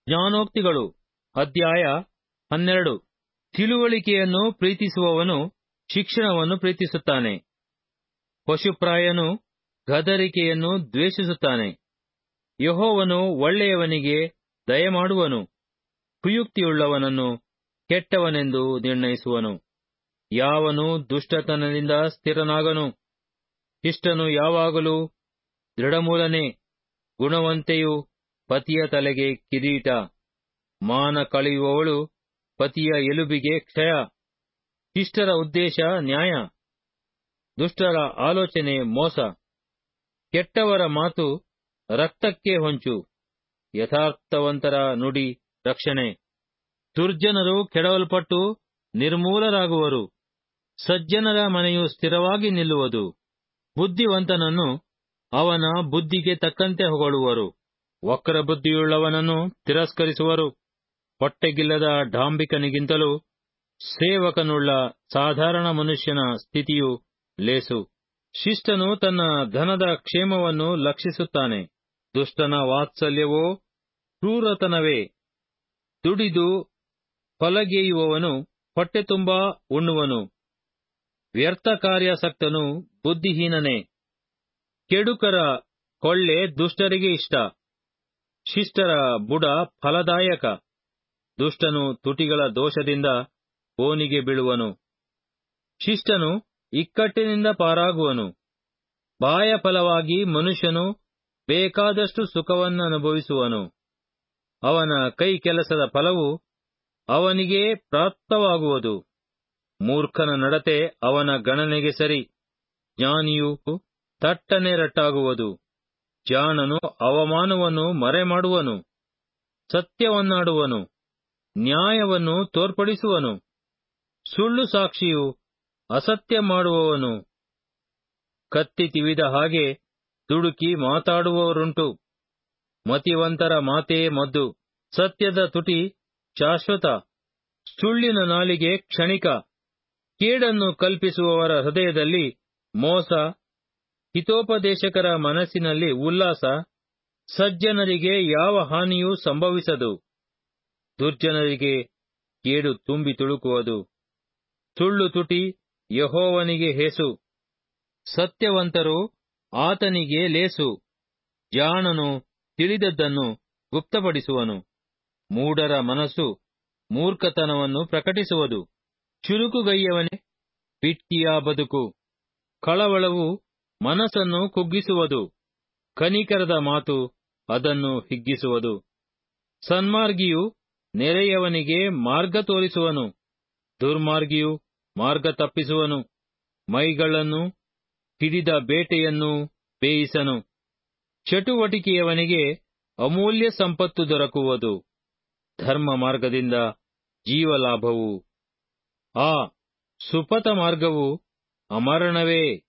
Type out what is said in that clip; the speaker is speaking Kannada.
ಜ್ಞಾನೋಕ್ತಿಗಳು ಅಧ್ಯಾಯ 12. ತಿಳುವಳಿಕೆಯನ್ನು ಪ್ರೀತಿಸುವವನು ಶಿಕ್ಷಣವನ್ನು ಪ್ರೀತಿಸುತ್ತಾನೆ. ಪಶುಪ್ರಾಯನು ಗದರಿಕೆಯನ್ನು ದ್ವೇಷಿಸುತ್ತಾನೆ. ಯೆಹೋವನು ಒಳ್ಳೆಯವನಿಗೆ ದಯಮಾಡುವನು, ಕುಯುಕ್ತಿಯುಳ್ಳವನನ್ನು ಕೆಟ್ಟವನೆಂದು ನಿರ್ಣಯಿಸುವನು. ಯಾವನು ದುಷ್ಟತನದಿಂದ ಸ್ಥಿರನಾಗನು. ಶಿಷ್ಟನು ಯಾವಾಗಲೂ ದೃಢಮೂಲನೇ. ಗುಣವಂತೆಯು ಪತಿಯ ತಲೆಗೆ ಕಿರೀಟ. ಮಾನ ಕಳೆಯುವವಳು ಪತಿಯ ಎಲುಬಿಗೆ ಕ್ಷಯ. ಶಿಷ್ಟರ ಉದ್ದೇಶ ನ್ಯಾಯ, ದುಷ್ಟರ ಆಲೋಚನೆ ಮೋಸ. ಕೆಟ್ಟವರ ಮಾತು ರಕ್ತಕ್ಕೆ ಹೊಂಚು, ಯಥಾರ್ಥವಂತರ ನುಡಿ ರಕ್ಷಣೆ. ದುರ್ಜನರು ಕೆಡವಲ್ಪಟ್ಟು ನಿರ್ಮೂಲರಾಗುವರು, ಸಜ್ಜನರ ಮನೆಯು ಸ್ಥಿರವಾಗಿ ನಿಲ್ಲುವುದು. ಬುದ್ಧಿವಂತನನ್ನು ಅವನ ಬುದ್ಧಿಗೆ ತಕ್ಕಂತೆ ಹೊಗಳುವರು, ವಕ್ರ ಬುದ್ಧಿಯುಳ್ಳವನನ್ನು ತಿರಸ್ಕರಿಸುವರು. ಹೊಟ್ಟೆಗಿಲ್ಲದ ಡಾಂಬಿಕನಿಗಿಂತಲೂ ಸೇವಕನುಳ್ಳ ಸಾಧಾರಣ ಮನುಷ್ಯನ ಸ್ಥಿತಿಯು ಲೇಸು. ಶಿಷ್ಟನು ತನ್ನ ಧನದ ಕ್ಷೇಮವನ್ನು ಲಕ್ಷಿಸುತ್ತಾನೆ, ದುಷ್ಟನ ವಾತ್ಸಲ್ಯವೋ ಕ್ರೂರತನವೇ. ದುಡಿದು ಹೊಲಗೇಯುವವನು ಹೊಟ್ಟೆ ತುಂಬಾ ಉಣ್ಣುವನು, ವ್ಯರ್ಥ ಕಾರ್ಯಾಸಕ್ತನು ಬುದ್ಧಿಹೀನನೇ. ಕೆಡುಕರ ಕೊಳ್ಳೆ ದುಷ್ಟರಿಗೆ ಇಷ್ಟ, ಶಿಷ್ಟರ ಬುಡ ಫಲದಾಯಕ. ದುಷ್ಟನು ತುಟಿಗಳ ದೋಷದಿಂದ ಬೋನಿಗೆ ಬೀಳುವನು, ಶಿಷ್ಟನು ಇಕ್ಕಟ್ಟಿನಿಂದ ಪಾರಾಗುವನು. ಬಾಯ ಫಲವಾಗಿ ಮನುಷ್ಯನು ಬೇಕಾದಷ್ಟು ಸುಖವನ್ನನುಭವಿಸುವನು, ಅವನ ಕೈ ಕೆಲಸದ ಫಲವು ಅವನಿಗೇ ಪ್ರಾಪ್ತವಾಗುವುದು. ಮೂರ್ಖನ ನಡತೆ ಅವನ ಗಣನೆಗೆ ಸರಿ, ಜ್ಞಾನಿಯು ತಟ್ಟನೆ ರಟ್ಟಾಗುವುದು. ಜಾಣನು ಅವಮಾನವನ್ನು ಮರೆಮಾಡುವನು, ಸತ್ಯವನ್ನಾಡುವನು, ನ್ಯಾಯವನ್ನು ತೋರ್ಪಡಿಸುವನು. ಸುಳ್ಳು ಸಾಕ್ಷಿಯು ಅಸತ್ಯ ಮಾಡುವವನು. ಕತ್ತಿ ತಿವಿದ ಹಾಗೆ ದುಡುಕಿ ಮಾತಾಡುವವರುಂಟು, ಮತಿವಂತರ ಮಾತೇ ಮದ್ದು. ಸತ್ಯದ ತುಟಿ ಶಾಶ್ವತ, ಸುಳ್ಳಿನ ನಾಲಿಗೆ ಕ್ಷಣಿಕ. ಕೇಡನ್ನು ಕಲ್ಪಿಸುವವರ ಹೃದಯದಲ್ಲಿ ಮೋಸ, ಹಿತೋಪದೇಶಕರ ಮನಸ್ಸಿನಲ್ಲಿ ಉಲ್ಲಾಸ. ಸಜ್ಜನರಿಗೆ ಯಾವ ಹಾನಿಯೂ ಸಂಭವಿಸದು, ದುರ್ಜನರಿಗೆ ಕೇಡು ತುಂಬಿ ತುಳುಕುವುದು. ಸುಳ್ಳು ತುಟಿ ಯೆಹೋವನಿಗೆ ಹೇಸು, ಸತ್ಯವಂತರು ಆತನಿಗೆ ಲೇಸು. ಜಾಣನು ತಿಳಿದದ್ದನ್ನು ಗುಪ್ತಪಡಿಸುವನು, ಮೂಢರ ಮನಸ್ಸು ಮೂರ್ಖತನವನ್ನು ಪ್ರಕಟಿಸುವುದು. ಚುರುಕುಗೈಯವನೇ ಬಿಟ್ಟಿಯ ಬದುಕು, ಕಳವಳವು ಮನಸ್ಸನ್ನು ಕುಗ್ಗಿಸುವುದು. ಕನಿಕರದ ಮಾತು ಅದನ್ನು ಹಿಗ್ಗಿಸುವುದು. ಸನ್ಮಾರ್ಗಿಯು ನೆರೆಯವನಿಗೆ ಮಾರ್ಗ ತೋರಿಸುವನು, ದುರ್ಮಾರ್ಗಿಯು ಮಾರ್ಗ ತಪ್ಪಿಸುವನು. ಮೈಗಳನ್ನು ಹಿಡಿದ ಬೇಟೆಯನ್ನು ಬೇಯಿಸನು, ಚಟುವಟಿಕೆಯವನಿಗೆ ಅಮೂಲ್ಯ ಸಂಪತ್ತು ದೊರಕುವುದು. ಧರ್ಮ ಮಾರ್ಗದಿಂದ ಜೀವಲಾಭವು, ಆ ಸುಪಥ ಮಾರ್ಗವು ಅಮರಣವೇ.